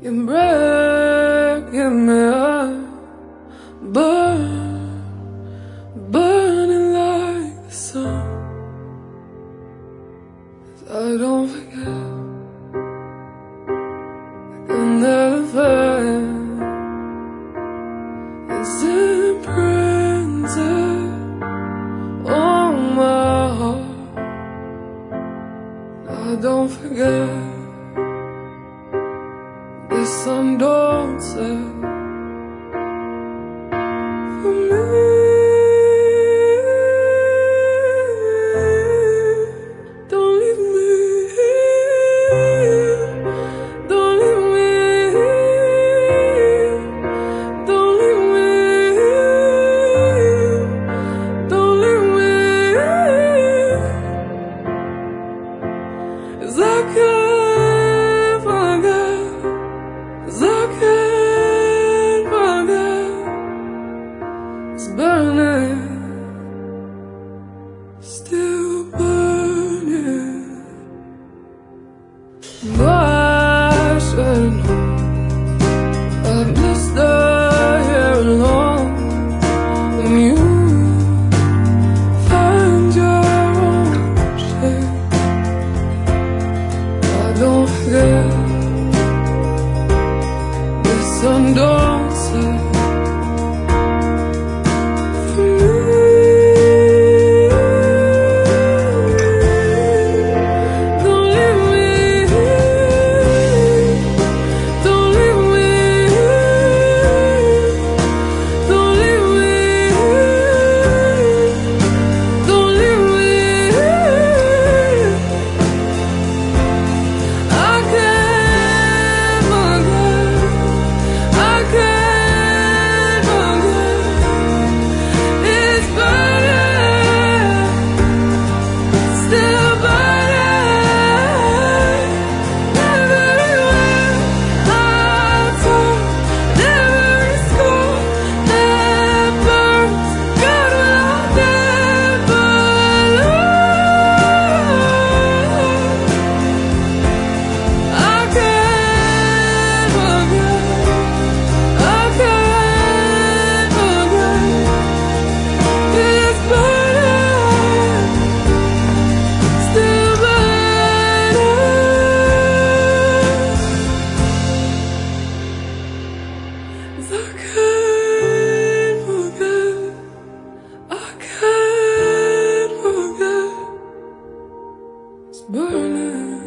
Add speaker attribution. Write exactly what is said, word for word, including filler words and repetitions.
Speaker 1: You're breaking me up, burn, burning like the sun. 'Cause I don't forget, I can never find this imprinted on my heart. I don't forget. The sun don't set for me. Don't leave me here. Don't leave me here. Don't leave me here. Don't leave me here. 'Cause I can't forget. 'Cause I can't forget. It's burning, still burning. But I should know I've just stayed here alone. When you find your own shape, I don't forget. Sun don't set for me. Don't leave me here. Don't leave me here. Don't leave me here. Don't leave me here. I can't forget. I can't forget. It's burning, still burning. Everywhere I turn, every scar that burns, God will never lose. I can't forget. I can't forget. It's burning, still burning. I can't forget. I can't forget. It's burning.